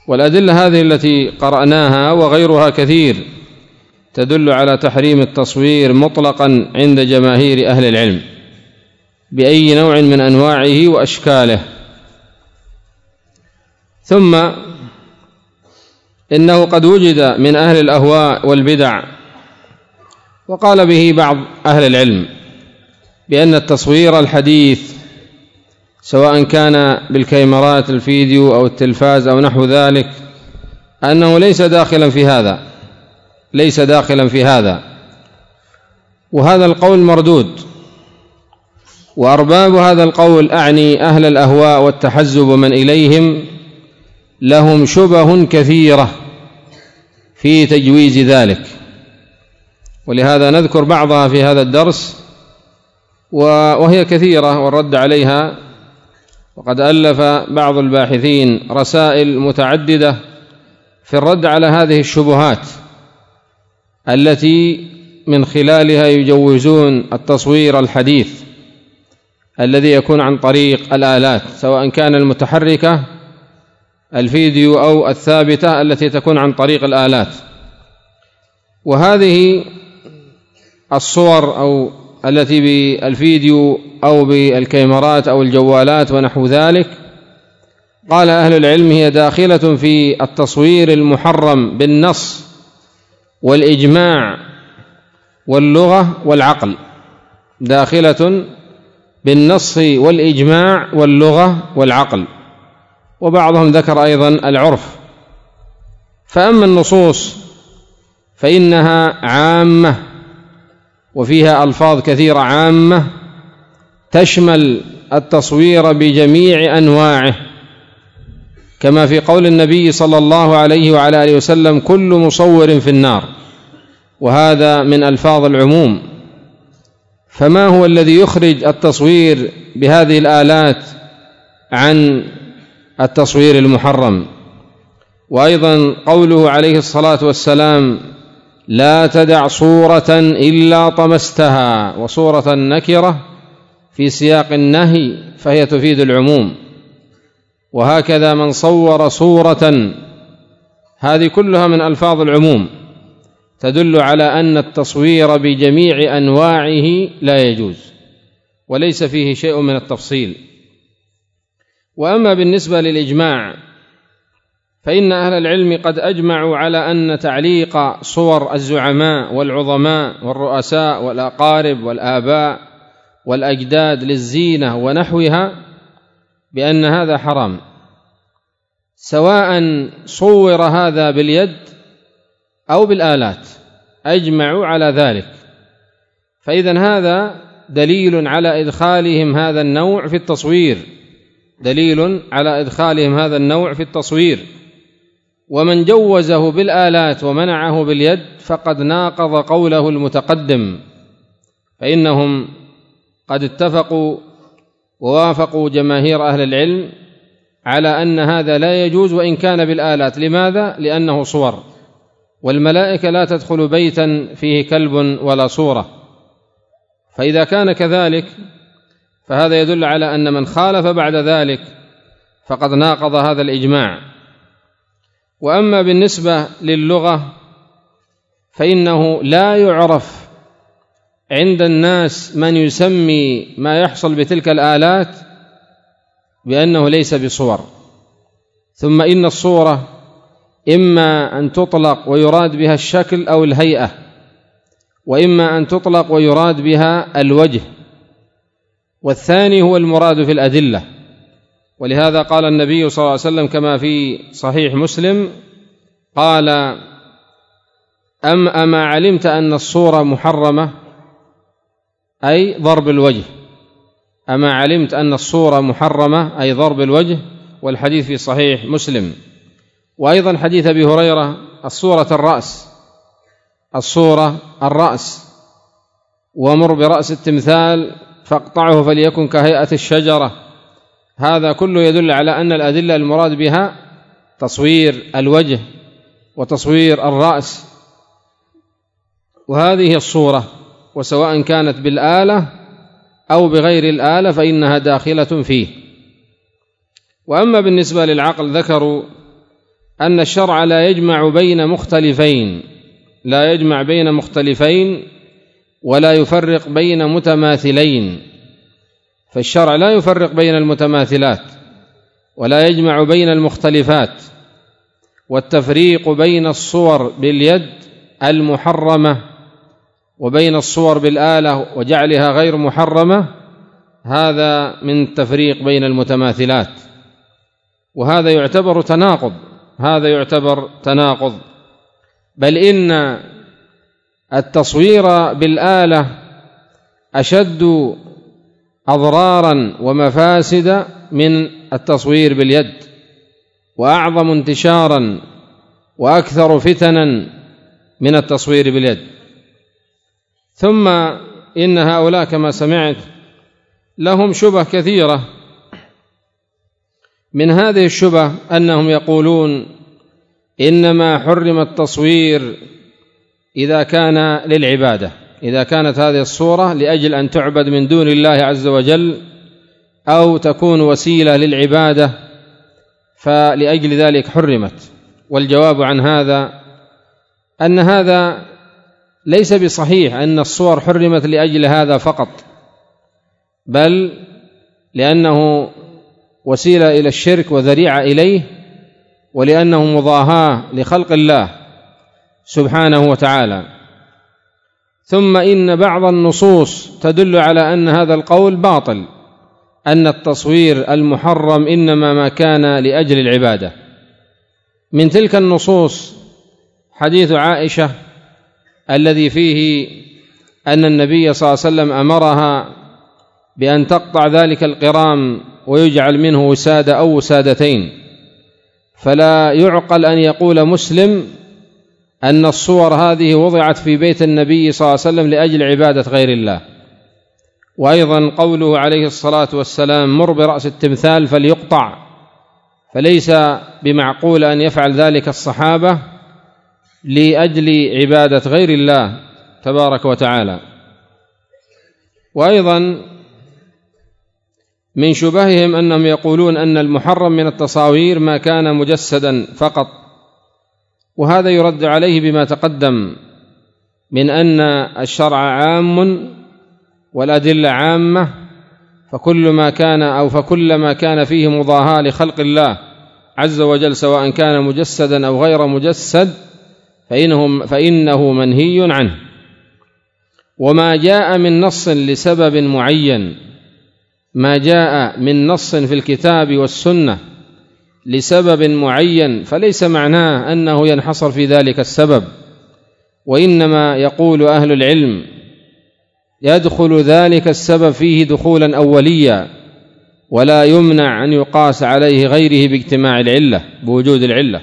والأدلة هذه التي قرأناها وغيرها كثير تدل على تحريم التصوير مطلقا عند جماهير أهل العلم بأي نوع من أنواعه وأشكاله. ثم إنه قد وجد من أهل الأهواء والبدع وقال به بعض أهل العلم بأن التصوير الحديث سواء كان بالكاميرات الفيديو أو التلفاز أو نحو ذلك أنه ليس داخلا في هذا، وهذا القول مردود. وأرباب هذا القول أعني أهل الأهواء والتحزب ومن إليهم لهم شبه كثيرة في تجويز ذلك، ولهذا نذكر بعضها في هذا الدرس وهي كثيرة والرد عليها. وقد ألف بعض الباحثين رسائل متعددة في الرد على هذه الشبهات التي من خلالها يجوزون التصوير الحديث الذي يكون عن طريق الآلات، سواء كان المتحركة الفيديو أو الثابتة التي تكون عن طريق الآلات. وهذه الصور أو التي بالفيديو أو بالكاميرات أو الجوالات ونحو ذلك، قال أهل العلم هي داخلة في التصوير المحرم بالنص والإجماع واللغة والعقل، داخلة بالنص والإجماع واللغة والعقل، وبعضهم ذكر أيضا العرف. فأما النصوص فإنها عامة وفيها ألفاظ كثيرة عامة تشمل التصوير بجميع أنواعه، كما في قول النبي صلى الله عليه وعلى آله وسلم: كل مصور في النار، وهذا من ألفاظ العموم. فما هو الذي يخرج التصوير بهذه الآلات عن التصوير المحرم؟ وأيضا قوله عليه الصلاة والسلام: لا تدع صورة إلا طمستها، وصورة النكرة في سياق النهي فهي تفيد العموم. وهكذا من صور صورة، هذه كلها من ألفاظ العموم تدل على أن التصوير بجميع أنواعه لا يجوز وليس فيه شيء من التفصيل. وأما بالنسبة للإجماع فإن أهل العلم قد أجمعوا على أن تعليق صور الزعماء والعظماء والرؤساء والأقارب والآباء والأجداد للزينة ونحوها بأن هذا حرام، سواء صور هذا باليد أو بالآلات، أجمعوا على ذلك. فإذن هذا دليل على إدخالهم هذا النوع في التصوير، دليل على إدخالهم هذا النوع في التصوير. ومن جوزه بالآلات ومنعه باليد فقد ناقض قوله المتقدم، فإنهم قد اتفقوا ووافقوا جماهير أهل العلم على أن هذا لا يجوز وإن كان بالآلات. لماذا؟ لأنه صور، والملائكة لا تدخل بيتا فيه كلب ولا صورة. فإذا كان كذلك فهذا يدل على أن من خالف بعد ذلك فقد ناقض هذا الإجماع. وأما بالنسبة للغة فإنه لا يعرف عند الناس من يسمي ما يحصل بتلك الآلات بأنه ليس بصور. ثم إن الصورة إما أن تطلق ويراد بها الشكل أو الهيئة، وإما أن تطلق ويراد بها الوجه، والثاني هو المراد في الأدلة. ولهذا قال النبي صلى الله عليه وسلم كما في صحيح مسلم قال: أما علمت أن الصورة محرمة، أي ضرب الوجه، أما علمت أن الصورة محرمة أي ضرب الوجه. والحديث في صحيح مسلم. وأيضا حديث أبي هريرة: الصورة الرأس، ومر برأس التمثال فاقطعه فليكن كهيئة الشجرة. هذا كله يدل على أن الأدلة المراد بها تصوير الوجه وتصوير الرأس، وهذه الصورة، وسواء كانت بالآلة أو بغير الآلة فإنها داخلة فيه. وأما بالنسبة للعقل ذكروا أن الشرع لا يجمع بين مختلفين ولا يفرق بين متماثلين، فالشرع لا يفرق بين المتماثلات ولا يجمع بين المختلفات. والتفريق بين الصور باليد المحرمة وبين الصور بالآلة وجعلها غير محرمة، هذا من التفريق بين المتماثلات، وهذا يعتبر تناقض. بل إن التصوير بالآلة أشد أضرارا ومفاسد من التصوير باليد، وأعظم انتشارا وأكثر فتنا من التصوير باليد. ثم إن هؤلاء كما سمعت لهم شبه كثيرة. من هذه الشبه أنهم يقولون إنما حرم التصوير إذا كان للعبادة، إذا كانت هذه الصورة لأجل أن تعبد من دون الله عز وجل أو تكون وسيلة للعبادة فلأجل ذلك حرمت. والجواب عن هذا أن هذا ليس بصحيح، أن الصور حرمت لأجل هذا فقط، بل لأنه وسيلة إلى الشرك وذريعة إليه، ولأنه مضاهاة لخلق الله سبحانه وتعالى. ثم إن بعض النصوص تدل على أن هذا القول باطل، أن التصوير المحرم إنما ما كان لأجل العبادة. من تلك النصوص حديث عائشة الذي فيه أن النبي صلى الله عليه وسلم أمرها بأن تقطع ذلك القرام ويجعل منه وسادة أو وسادتين، فلا يعقل أن يقول مسلم أن الصور هذه وضعت في بيت النبي صلى الله عليه وسلم لأجل عبادة غير الله. وأيضا قوله عليه الصلاة والسلام مر برأس التمثال فليقطع، فليس بمعقول أن يفعل ذلك الصحابة لأجل عبادة غير الله تبارك وتعالى. وأيضا من شبههم أنهم يقولون أن المحرم من التصاوير ما كان مجسدا فقط، وهذا يرد عليه بما تقدم من أن الشرع عام والأدلة عامة، فكلما كان فيه مضاهاة لخلق الله عز وجل سواء كان مجسدا أو غير مجسد فإنه منهي عنه. وما جاء من نص لسبب معين، ما جاء من نص في الكتاب والسنة لسبب معين فليس معناه أنه ينحصر في ذلك السبب، وإنما يقول أهل العلم يدخل ذلك السبب فيه دخولا أوليا، ولا يمنع أن يقاس عليه غيره باجتماع العلة بوجود العلة.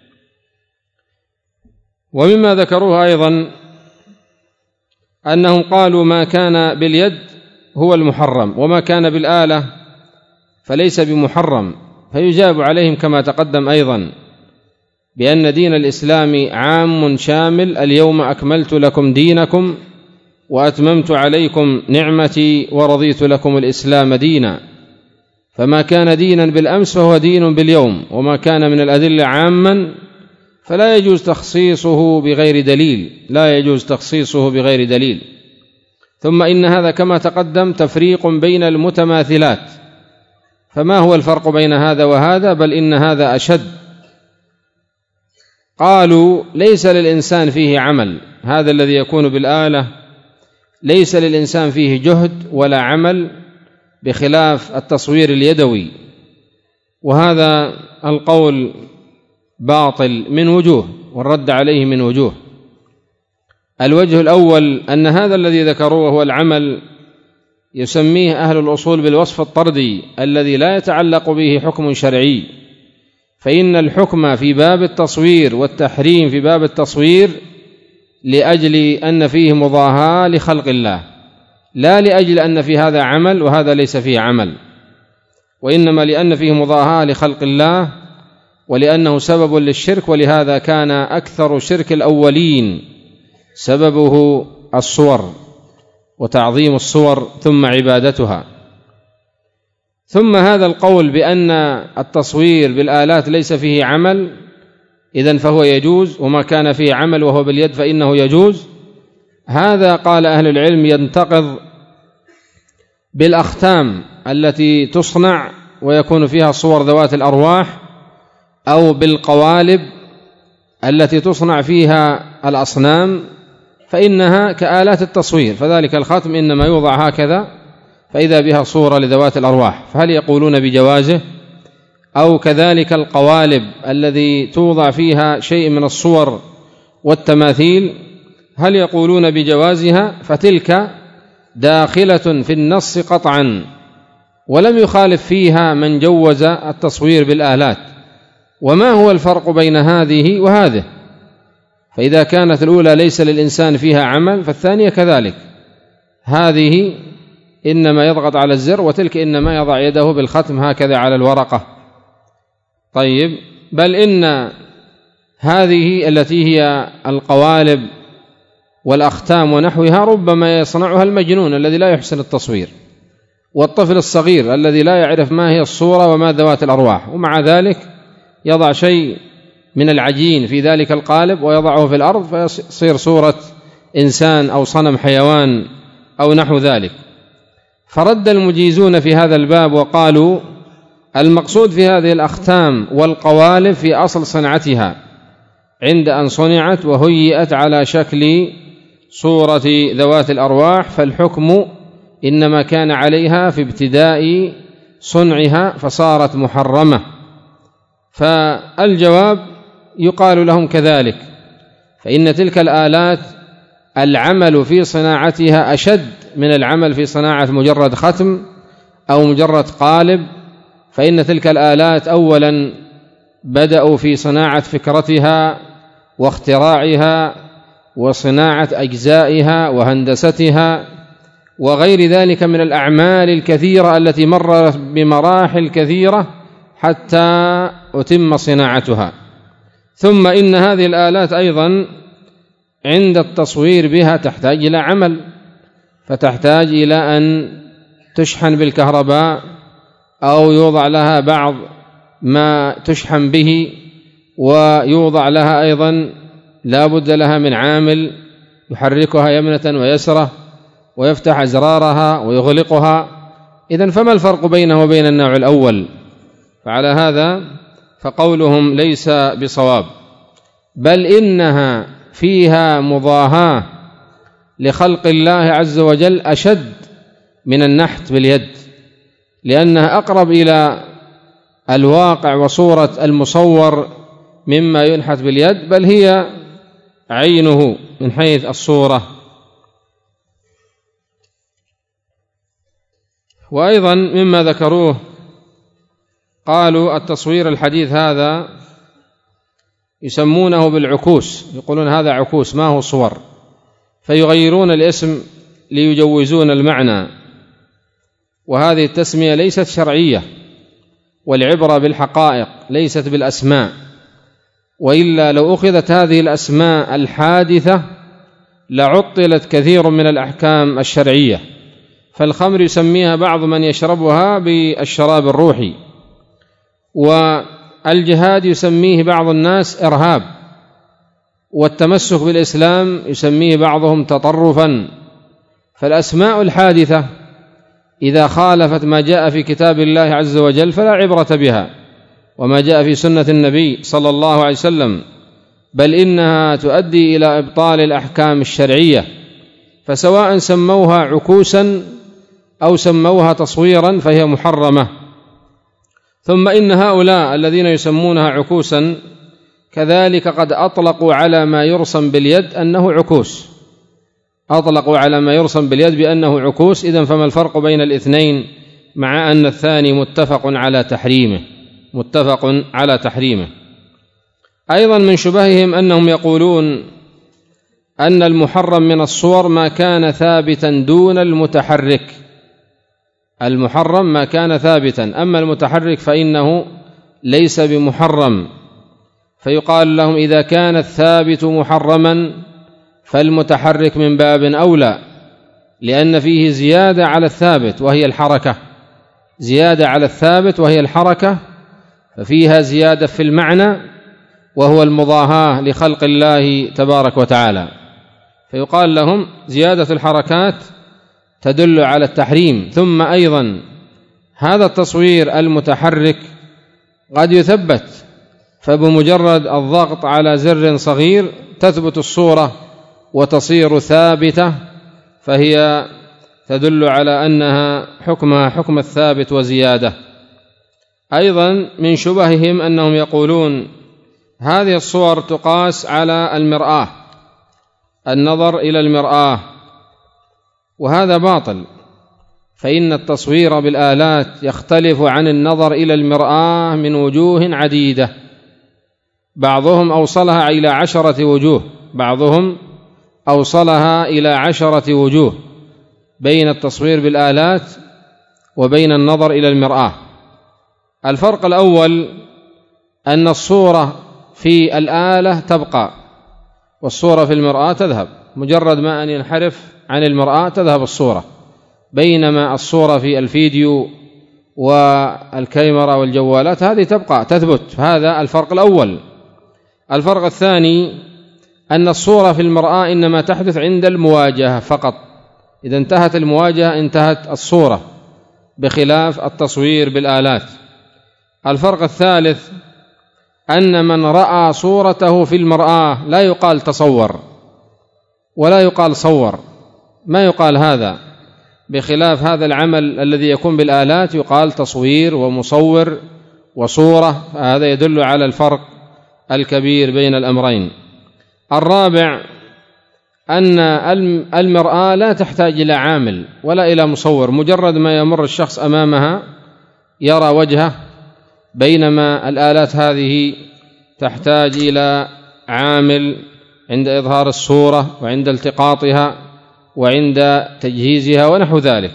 ومما ذكروه أيضا أنهم قالوا ما كان باليد هو المحرم وما كان بالآلة فليس بمحرم، فيجاب عليهم كما تقدم أيضا بأن دين الإسلام عام شامل: اليوم أكملت لكم دينكم وأتممت عليكم نعمتي ورضيت لكم الإسلام دينا. فما كان دينا بالأمس فهو دين باليوم، وما كان من الأدلة عاما فلا يجوز تخصيصه بغير دليل. ثم إن هذا كما تقدم تفريق بين المتماثلات، فما هو الفرق بين هذا وهذا؟ بل إن هذا أشد. قالوا ليس للإنسان فيه عمل، هذا الذي يكون بالآلة ليس للإنسان فيه جهد ولا عمل بخلاف التصوير اليدوي، وهذا القول باطل من وجوه، والرد عليه من وجوه. الوجه الأول أن هذا الذي ذكروه هو العمل يسميه أهل الأصول بالوصف الطردي الذي لا يتعلق به حكم شرعي، فإن الحكم في باب التصوير والتحريم في باب التصوير لأجل أن فيه مضاهاة لخلق الله، لا لأجل أن في هذا عمل وهذا ليس فيه عمل، وإنما لأن فيه مضاهاة لخلق الله ولأنه سبب للشرك. ولهذا كان أكثر شرك الأولين سببه الصور وتعظيم الصور ثم عبادتها. ثم هذا القول بأن التصوير بالآلات ليس فيه عمل إذن فهو يجوز، وما كان فيه عمل وهو باليد فإنه يجوز. هذا قال أهل العلم ينتقض بالأختام التي تصنع ويكون فيها صور ذوات الأرواح، أو بالقوالب التي تصنع فيها الأصنام، فإنها كآلات التصوير، فذلك الختم إنما يوضع هكذا فإذا بها صورة لذوات الأرواح، فهل يقولون بجوازه؟ أو كذلك القوالب الذي توضع فيها شيء من الصور والتماثيل، هل يقولون بجوازها؟ فتلك داخلة في النص قطعا، ولم يخالف فيها من جوز التصوير بالآلات. وما هو الفرق بين هذه وهذه؟ فإذا كانت الأولى ليس للإنسان فيها عمل فالثانية كذلك، هذه إنما يضغط على الزر، وتلك إنما يضع يده بالختم هكذا على الورقة. طيب، بل إن هذه التي هي القوالب والأختام ونحوها ربما يصنعها المجنون الذي لا يحسن التصوير، والطفل الصغير الذي لا يعرف ما هي الصورة وما ذوات الأرواح، ومع ذلك يضع شيء من العجين في ذلك القالب ويضعه في الأرض فيصير صورة إنسان أو صنم حيوان أو نحو ذلك. فرد المجيزون في هذا الباب وقالوا المقصود في هذه الأختام والقوالب في أصل صنعتها عند أن صنعت وهيئت على شكل صورة ذوات الأرواح، فالحكم إنما كان عليها في ابتداء صنعها فصارت محرمة. فالجواب يقال لهم كذلك، فإن تلك الآلات العمل في صناعتها أشد من العمل في صناعة مجرد ختم أو مجرد قالب، فإن تلك الآلات أولا بدأوا في صناعة فكرتها واختراعها وصناعة أجزائها وهندستها وغير ذلك من الأعمال الكثيرة التي مرت بمراحل كثيرة حتى أتم صناعتها. ثم إن هذه الآلات أيضا عند التصوير بها تحتاج إلى عمل، فتحتاج إلى أن تشحن بالكهرباء أو يوضع لها بعض ما تشحن به، ويوضع لها أيضا لا بد لها من عامل يحركها يمنة ويسرة ويفتح أزرارها ويغلقها. إذن فما الفرق بينه وبين النوع الأول؟ فعلى هذا فقولهم ليس بصواب، بل إنها فيها مضاهاة لخلق الله عز وجل أشد من النحت باليد، لأنها أقرب إلى الواقع وصورة المصور مما ينحت باليد، بل هي عينه من حيث الصورة. وأيضا مما ذكروه قالوا التصوير الحديث هذا يسمونه بالعكوس، يقولون هذا عكوس ما هو صور، فيغيرون الاسم ليجوزون المعنى، وهذه التسمية ليست شرعية، والعبرة بالحقائق ليست بالأسماء، وإلا لو أخذت هذه الأسماء الحادثة لعطلت كثير من الأحكام الشرعية. فالخمر يسميها بعض من يشربها بالشراب الروحي، والجهاد يسميه بعض الناس إرهاب، والتمسك بالإسلام يسميه بعضهم تطرفا. فالأسماء الحادثة إذا خالفت ما جاء في كتاب الله عز وجل فلا عبرة بها، وما جاء في سنة النبي صلى الله عليه وسلم، بل إنها تؤدي إلى إبطال الأحكام الشرعية. فسواء سموها عكوسا أو سموها تصويرا فهي محرمة. ثم إن هؤلاء الذين يسمونها عكوسا كذلك قد أطلقوا على ما يرسم باليد أنه عكوس، أطلقوا على ما يرسم باليد بأنه عكوس. إذن فما الفرق بين الاثنين مع أن الثاني متفق على تحريمه. أيضا من شبههم أنهم يقولون أن المحرم من الصور ما كان ثابتا دون المتحرك، المحرم ما كان ثابتا، أما المتحرك فإنه ليس بمحرم. فيقال لهم إذا كان الثابت محرما فالمتحرك من باب أولى، لأن فيه زيادة على الثابت وهي الحركة، زيادة على الثابت وهي الحركة، ففيها زيادة في المعنى وهو المضاهاة لخلق الله تبارك وتعالى، فيقال لهم زيادة الحركات تدل على التحريم. ثم أيضا هذا التصوير المتحرك قد يثبت، فبمجرد الضغط على زر صغير تثبت الصورة وتصير ثابتة، فهي تدل على أنها حكمها حكم الثابت وزيادة. أيضا من شبههم أنهم يقولون هذه الصور تقاس على المرآة، النظر إلى المرآة، وهذا باطل، فإن التصوير بالآلات يختلف عن النظر إلى المرآة من وجوه عديدة، بعضهم أوصلها إلى 10 وجوه، بعضهم أوصلها إلى 10 وجوه بين التصوير بالآلات وبين النظر إلى المرآة. الفرق الأول أن الصورة في الآلة تبقى والصورة في المرآة تذهب، مجرد ما أن ينحرف عن المرآة تذهب الصورة، بينما الصورة في الفيديو والكاميرا والجوالات هذه تبقى تثبت. هذا الفرق الأول. الفرق الثاني أن الصورة في المرآة إنما تحدث عند المواجهة فقط، إذا انتهت المواجهة انتهت الصورة، بخلاف التصوير بالآلات. الفرق الثالث أن من رأى صورته في المرآة لا يقال تصور ولا يقال صور، ما يقال هذا، بخلاف هذا العمل الذي يكون بالآلات يقال تصوير ومصور وصورة، فهذا يدل على الفرق الكبير بين الأمرين. الرابع أن المرآة لا تحتاج إلى عامل ولا إلى مصور، مجرد ما يمر الشخص أمامها يرى وجهه، بينما الآلات هذه تحتاج إلى عامل عند إظهار الصورة وعند التقاطها وعند تجهيزها ونحو ذلك.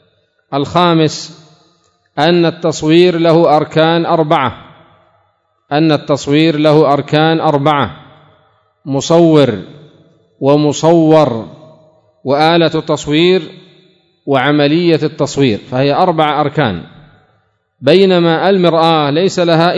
الخامس أن التصوير له أركان 4، أن التصوير له أركان 4: مصور ومصور وآلة التصوير وعملية التصوير، فهي 4 أركان، بينما المرآة ليس لها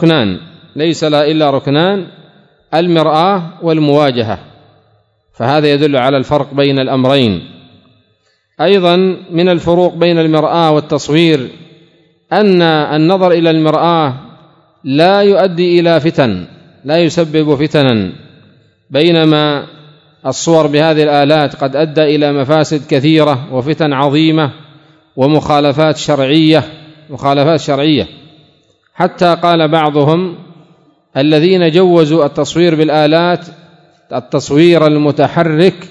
إلا ركنان، المرآة والمواجهة، فهذا يدل على الفرق بين الأمرين. أيضا من الفروق بين المرآة والتصوير أن النظر إلى المرآة لا يؤدي إلى فتن، لا يسبب فتنا، بينما الصور بهذه الآلات قد أدى إلى مفاسد كثيرة وفتن عظيمة ومخالفات شرعية، حتى قال بعضهم الذين جوزوا التصوير بالآلات التصوير المتحرك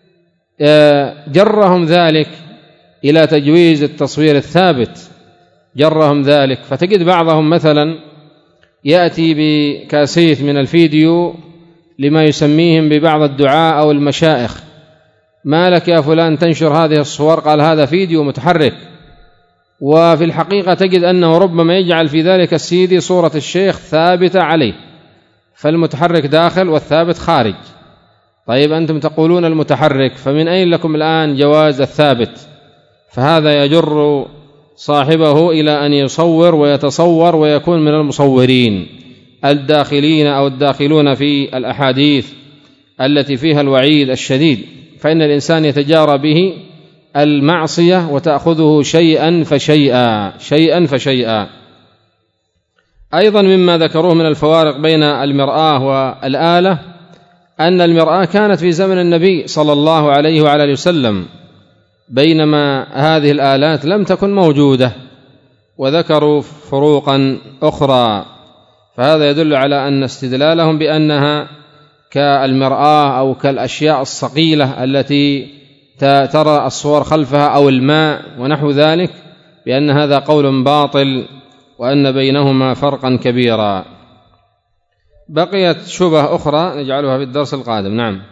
جرهم ذلك إلى تجويز التصوير الثابت، جرهم ذلك. فتجد بعضهم مثلا يأتي بكاسيت من الفيديو لما يسميهم ببعض الدعاء أو المشائخ: ما لك يا فلان تنشر هذه الصور؟ قال هذا فيديو متحرك، وفي الحقيقة تجد أنه ربما يجعل في ذلك السيدي صورة الشيخ ثابتة عليه، فالمتحرك داخل والثابت خارج. طيب أنتم تقولون المتحرك، فمن أين لكم الآن جواز الثابت؟ فهذا يجر صاحبه إلى أن يصور ويتصور ويكون من المصورين الداخلين أو الداخلون في الأحاديث التي فيها الوعيد الشديد، فإن الإنسان يتجارى به المعصية وتأخذه شيئا فشيئا. أيضا مما ذكروه من الفوارق بين المرآة والآلة أن المرآة كانت في زمن النبي صلى الله عليه وعلى آله وسلم، بينما هذه الآلات لم تكن موجودة، وذكروا فروقا أخرى، فهذا يدل على أن استدلالهم بأنها كالمرآة أو كالأشياء الصقيلة التي ترى الصور خلفها أو الماء ونحو ذلك، بأن هذا قول باطل وأن بينهما فرقا كبيرا. بقيت شبهة أخرى نجعلها في الدرس القادم. نعم.